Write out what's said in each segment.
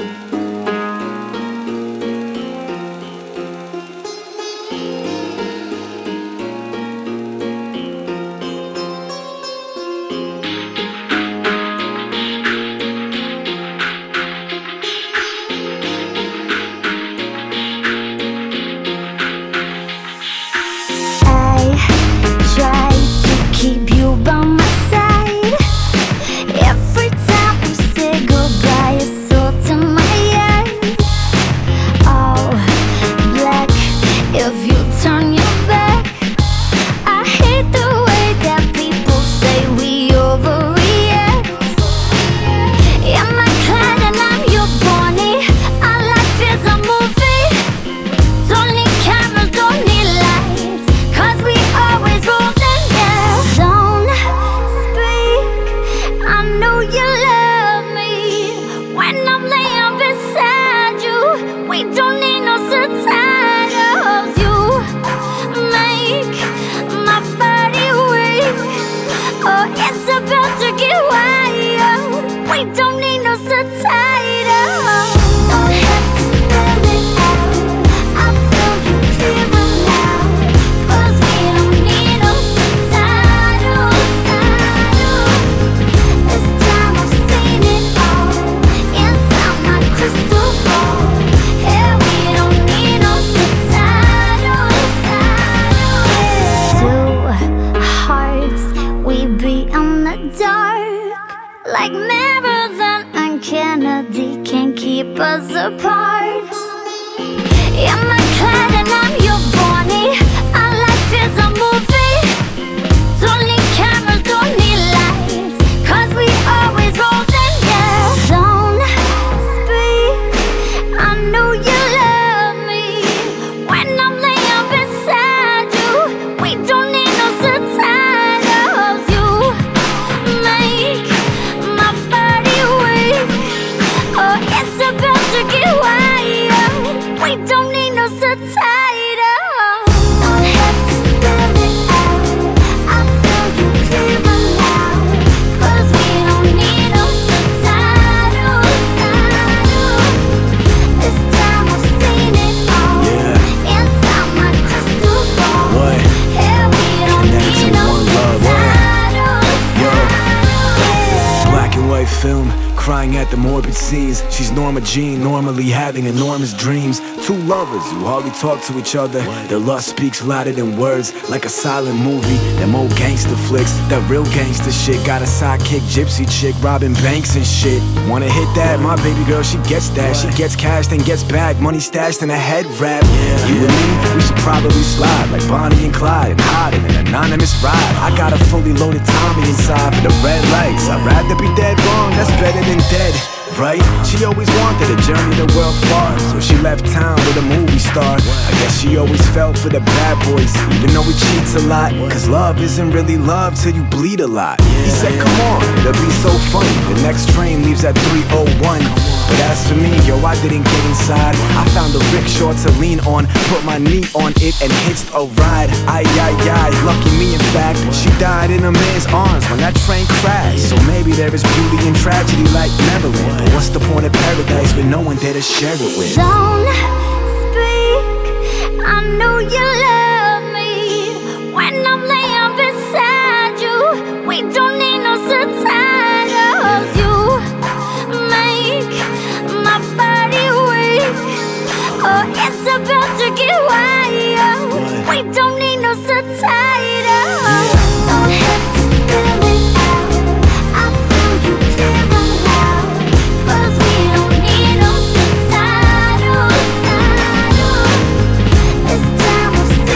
Like Marilyn and Kennedy can't keep us apart. You're my Clyde and I'm your Bonnie. Our life is a movie. Don't need cameras, don't need lights, 'cause we always rolling, yeah. Don't speak, I know you love me. When I'm laying beside you, we don't need no subtitles. You make my body weak. Oh, it's about to get wild. We don't need no subtitles. Don't have to spell it out. I feel you clearer now, 'cause we don't need no subtitles. This time I've seen it all. Yeah. Inside my crystal ball. What? Yeah, we don't Connect need to no one love, what? subtitles. Yo. Yeah. Black and white film, crying at the morbid scenes. She's Norma Jean, normally having enormous dreams. Two lovers who hardly talk to each other. Their lust speaks louder than words, like a silent movie. Them old gangster flicks, that real gangster shit. Got a sidekick, gypsy chick, robbing banks and shit. Wanna hit that? My baby girl, she gets that. She gets cash, then gets back. Money stashed in a head wrap. You and me, we should probably slide like Bonnie and Clyde and hide in an anonymous ride. I got a fully loaded Tommy inside for the red lights. I'd rather be dead wrong, that's better than dead, right? She always wanted to journey the world far, so she left town with a movie star. I guess she always fell for the bad boys, even though he cheats a lot. 'Cause love isn't really love till you bleed a lot. He said, come on, it'll be so funny. The next train leaves at 3:01. But as for me, yo, I didn't get inside. I found a rickshaw to lean on, put my knee on it and hitched a ride. Ay, ay, ay, lucky me in fact. She died in a man's arms when that train crashed. So maybe there is beauty in tragedy like Marilyn. But what's the point of paradise with no one there to share it with? Don't speak, I know you love me. When I'm laying beside you, we don't need no subtitles. You make my body weak. Oh, it's about to get wild. We don't need no subtitles. Don't have to spell it out. I feel you clearer now, 'cause we don't need no subtitles. This time we'll see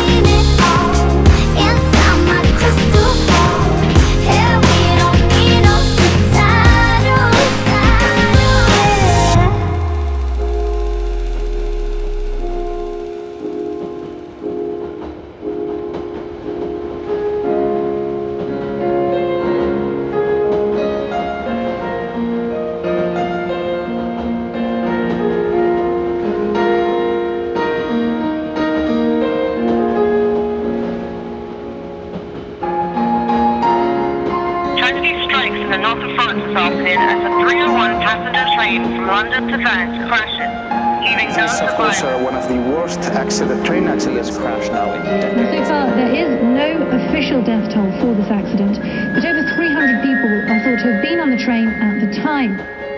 the 301 passenger train from London to Venice crashes, leaving no This is, of course, survivors. one of the worst train accidents crash now in decades. So far, there is no official death toll for this accident, but over 300 people are thought to have been on the train at the time.